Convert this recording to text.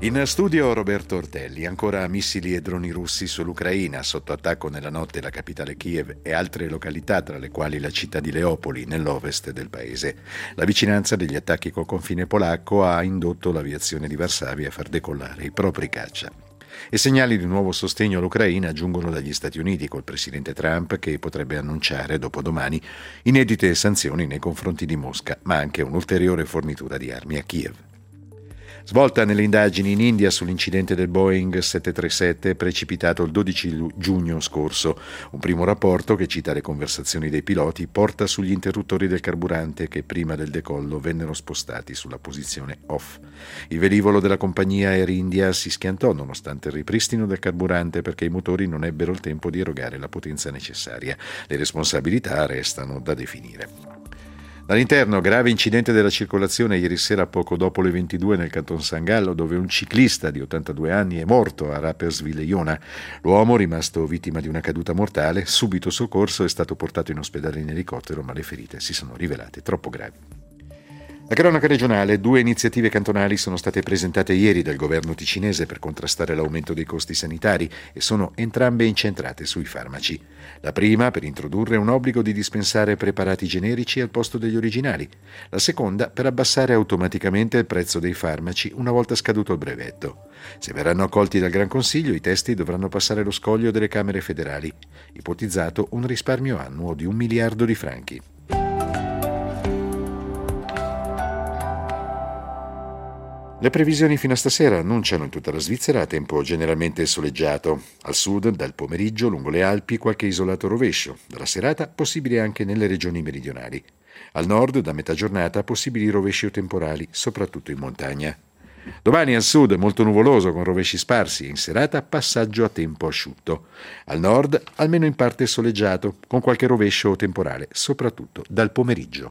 In studio Roberto Ortelli. Ancora missili e droni russi sull'Ucraina, sotto attacco nella notte la capitale Kiev e altre località, tra le quali la città di Leopoli, nell'ovest del paese. La vicinanza degli attacchi col confine polacco ha indotto l'aviazione di Varsavia a far decollare i propri caccia. E segnali di nuovo sostegno all'Ucraina giungono dagli Stati Uniti, col presidente Trump che potrebbe annunciare dopodomani inedite sanzioni nei confronti di Mosca, ma anche un'ulteriore fornitura di armi a Kiev. Svolta nelle indagini in India sull'incidente del Boeing 737 precipitato il 12 giugno scorso. Un primo rapporto, che cita le conversazioni dei piloti, porta sugli interruttori del carburante che prima del decollo vennero spostati sulla posizione off. Il velivolo della compagnia Air India si schiantò nonostante il ripristino del carburante perché i motori non ebbero il tempo di erogare la potenza necessaria. Le responsabilità restano da definire. Dall'interno, grave incidente della circolazione ieri sera poco dopo le 22 nel canton San Gallo, dove un ciclista di 82 anni è morto a Rapperswil-Jona. L'uomo, rimasto vittima di una caduta mortale, subito soccorso, è stato portato in ospedale in elicottero, ma le ferite si sono rivelate troppo gravi. La cronaca regionale: 2 iniziative cantonali sono state presentate ieri dal governo ticinese per contrastare l'aumento dei costi sanitari e sono entrambe incentrate sui farmaci. La prima per introdurre un obbligo di dispensare preparati generici al posto degli originali. La seconda per abbassare automaticamente il prezzo dei farmaci una volta scaduto il brevetto. Se verranno accolti dal Gran Consiglio, i testi dovranno passare lo scoglio delle Camere federali. Ipotizzato un risparmio annuo di 1 miliardo di franchi. Le previsioni fino a stasera annunciano in tutta la Svizzera tempo generalmente soleggiato. Al sud, dal pomeriggio, lungo le Alpi, qualche isolato rovescio. Dalla serata, possibile anche nelle regioni meridionali. Al nord, da metà giornata, possibili rovesci o temporali, soprattutto in montagna. Domani al sud, molto nuvoloso con rovesci sparsi. In serata, passaggio a tempo asciutto. Al nord, almeno in parte soleggiato, con qualche rovescio o temporale, soprattutto dal pomeriggio.